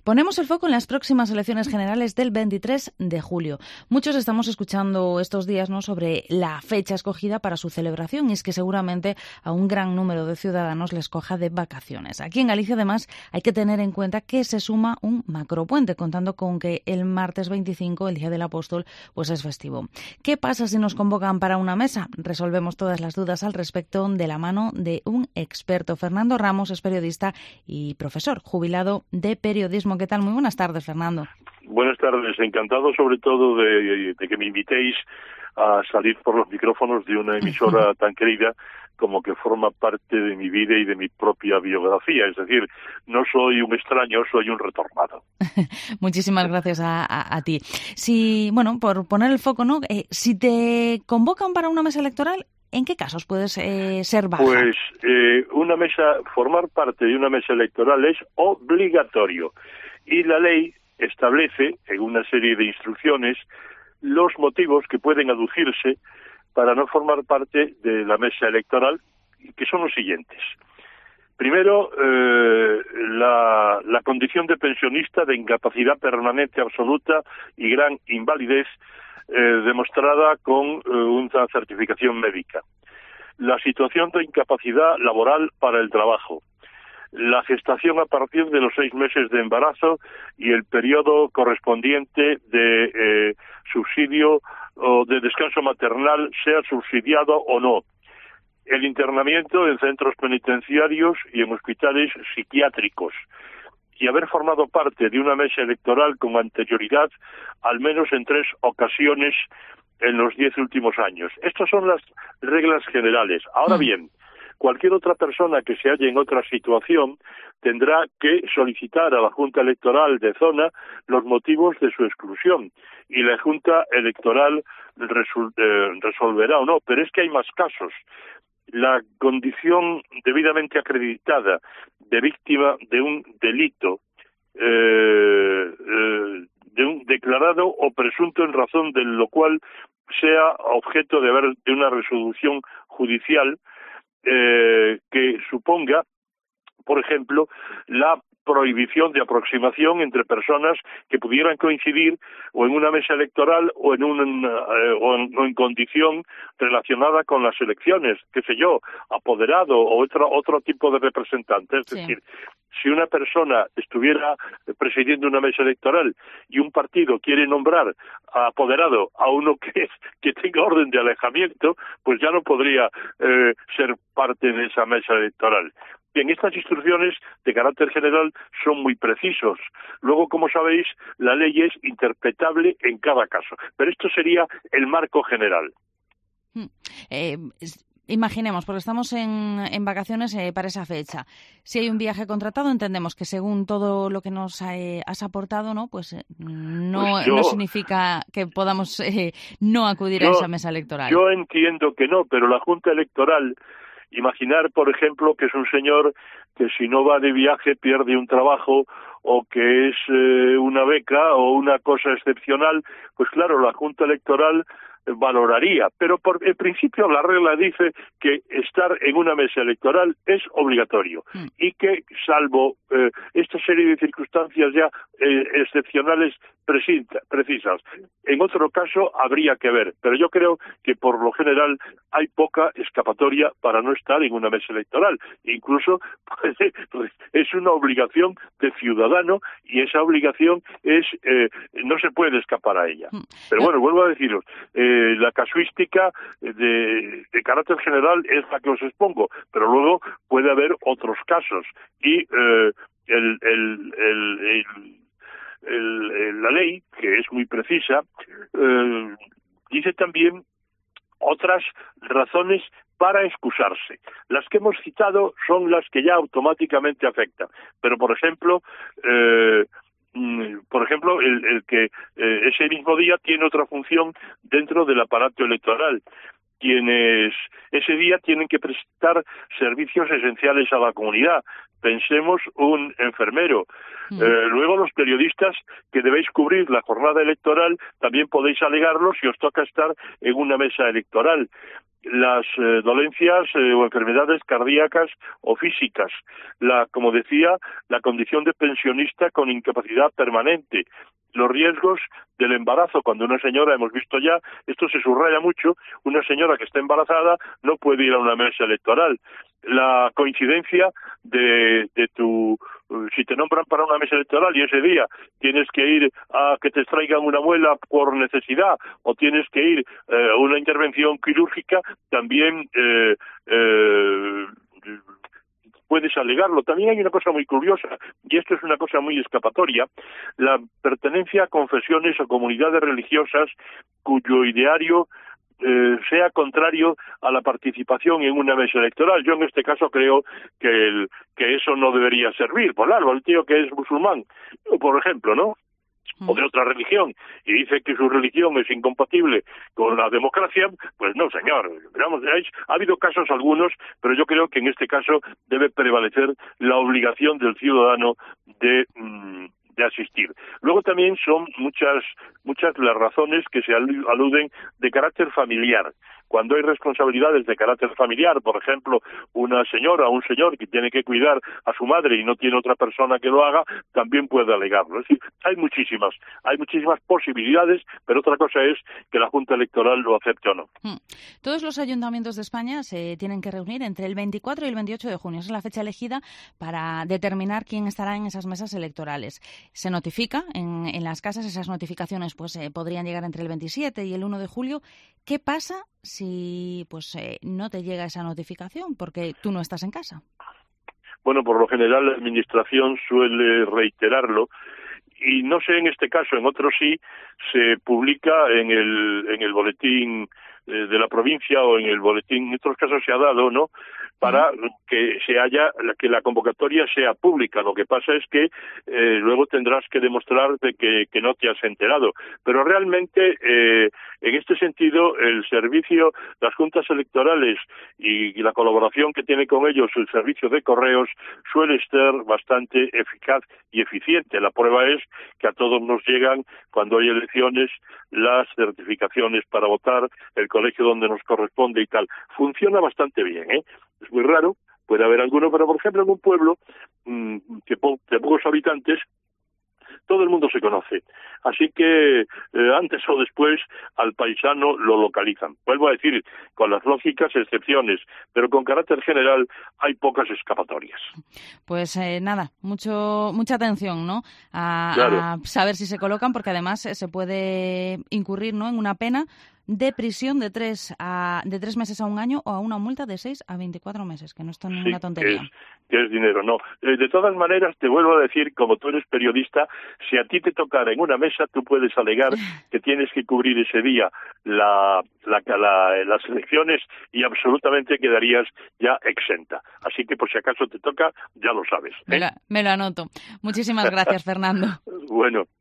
Ponemos el foco en las próximas elecciones generales del 23 de julio. Muchos estamos escuchando estos días, ¿no?, sobre la fecha escogida para su celebración, y es que seguramente a un gran número de ciudadanos les coja de vacaciones. Aquí en Galicia, además, hay que tener en cuenta que se suma un macropuente, contando con que el martes 25, el Día del Apóstol, pues es festivo. ¿Qué pasa si nos convocan para una mesa? Resolvemos todas las dudas al respecto de la mano de un experto. Fernando Ramos es periodista y profesor jubilado de periodismo. ¿Qué tal? Muy buenas tardes, Fernando. Buenas tardes. Encantado sobre todo de que me invitéis a salir por los micrófonos de una emisora tan querida como que forma parte de mi vida y de mi propia biografía. Es decir, no soy un extraño, soy un retornado. Muchísimas gracias a ti. Si, bueno, por poner el foco, ¿no? Si te convocan para una mesa electoral, ¿en qué casos puedes ser baja? Pues formar parte de una mesa electoral es obligatorio. Y la ley establece, en una serie de instrucciones, los motivos que pueden aducirse para no formar parte de la mesa electoral, que son los siguientes. Primero, la condición de pensionista de incapacidad permanente absoluta y gran invalidez demostrada con una certificación médica. La situación de incapacidad laboral para el trabajo. La gestación a partir de los 6 meses de embarazo y el periodo correspondiente de subsidio o de descanso maternal, sea subsidiado o no. El internamiento en centros penitenciarios y en hospitales psiquiátricos. Y haber formado parte de una mesa electoral con anterioridad al menos en 3 ocasiones en los 10 últimos años. Estas son las reglas generales. Ahora bien, cualquier otra persona que se halle en otra situación tendrá que solicitar a la Junta Electoral de zona los motivos de su exclusión, y la Junta Electoral resolverá o no. Pero es que hay más casos. La condición debidamente acreditada de víctima de un delito, de un declarado o presunto en razón de lo cual sea objeto de una resolución judicial que suponga, por ejemplo, la prohibición de aproximación entre personas que pudieran coincidir o en una mesa electoral o en condición relacionada con las elecciones, qué sé yo, apoderado o otro tipo de representante. Es decir, si una persona estuviera presidiendo una mesa electoral y un partido quiere nombrar a apoderado a uno que tenga orden de alejamiento, pues ya no podría ser parte de esa mesa electoral. Bien, estas instrucciones de carácter general son muy precisos. Luego, como sabéis, la ley es interpretable en cada caso. Pero esto sería el marco general. Imaginemos, porque estamos en vacaciones para esa fecha. Si hay un viaje contratado, entendemos que según todo lo que nos has aportado, ¿no? Pues no significa que podamos no acudir a esa mesa electoral. Yo entiendo que no, pero la Junta Electoral, imaginar, por ejemplo, que es un señor que si no va de viaje pierde un trabajo, o que es una beca o una cosa excepcional, pues claro, la Junta Electoral valoraría, pero en principio la regla dice que estar en una mesa electoral es obligatorio y que salvo esta serie de circunstancias ya excepcionales precisas, en otro caso habría que ver, pero yo creo que por lo general hay poca escapatoria para no estar en una mesa electoral. Incluso es una obligación de ciudadano y esa obligación no se puede escapar a ella. Pero bueno, vuelvo a deciros, la casuística de carácter general es la que os expongo, pero luego puede haber otros casos y la ley, que es muy precisa, dice también otras razones para excusarse. Las que hemos citado son las que ya automáticamente afectan, pero por ejemplo el que ese mismo día tiene otra función dentro del aparato electoral. Quienes ese día tienen que prestar servicios esenciales a la comunidad. Pensemos un enfermero. Luego los periodistas que debéis cubrir la jornada electoral también podéis alegarlo si os toca estar en una mesa electoral. las dolencias o enfermedades cardíacas o físicas, como decía, la condición de pensionista con incapacidad permanente, los riesgos del embarazo. Cuando una señora, hemos visto ya, esto se subraya mucho, una señora que está embarazada no puede ir a una mesa electoral. La coincidencia de tu, si te nombran para una mesa electoral y ese día tienes que ir a que te extraigan una muela por necesidad o tienes que ir a una intervención quirúrgica, también puedes alegarlo. También hay una cosa muy curiosa, y esto es una cosa muy escapatoria, la pertenencia a confesiones o comunidades religiosas cuyo ideario sea contrario a la participación en una mesa electoral. Yo en este caso creo que eso no debería servir. Pues claro, el tío que es musulmán, por ejemplo, ¿no?, o de otra religión, y dice que su religión es incompatible con la democracia, pues no, señor. Digamos, ha habido casos algunos, pero yo creo que en este caso debe prevalecer la obligación del ciudadano de asistir. Luego también son muchas las razones que se aluden de carácter familiar. Cuando hay responsabilidades de carácter familiar, por ejemplo, una señora o un señor que tiene que cuidar a su madre y no tiene otra persona que lo haga, también puede alegarlo. Es decir, hay muchísimas posibilidades, pero otra cosa es que la Junta Electoral lo acepte o no. Todos los ayuntamientos de España se tienen que reunir entre el 24 y el 28 de junio. Esa es la fecha elegida para determinar quién estará en esas mesas electorales. Se notifica en las casas, esas notificaciones podrían llegar entre el 27 y el 1 de julio. ¿Qué pasa si no te llega esa notificación porque tú no estás en casa? Bueno, por lo general la Administración suele reiterarlo, y no sé en este caso, en otros sí, se publica en el boletín de la provincia o en el boletín, en otros casos se ha dado, ¿no?, para que la convocatoria sea pública. Lo que pasa es que luego tendrás que demostrar de que no te has enterado. Pero realmente, en este sentido, el servicio, las juntas electorales y la colaboración que tiene con ellos el servicio de correos suele ser bastante eficaz y eficiente. La prueba es que a todos nos llegan, cuando hay elecciones, las certificaciones para votar, el colegio donde nos corresponde y tal. Funciona bastante bien, ¿eh? Es muy raro, puede haber alguno, pero por ejemplo en un pueblo de pocos habitantes, todo el mundo se conoce. Así que antes o después al paisano lo localizan. Vuelvo a decir, con las lógicas excepciones, pero con carácter general hay pocas escapatorias. Pues nada, mucha atención, ¿no?, Claro. a saber si se colocan, porque además se puede incurrir, ¿no?, en una pena de prisión de 3 meses a 1 año o a una multa de 6 a 24 meses, que no está en ninguna tontería. Que es dinero, no. De todas maneras, te vuelvo a decir, como tú eres periodista, si a ti te tocara en una mesa, tú puedes alegar que tienes que cubrir ese día las elecciones y absolutamente quedarías ya exenta. Así que por si acaso te toca, ya lo sabes, ¿eh? Me lo anoto. Muchísimas gracias, Fernando. Bueno.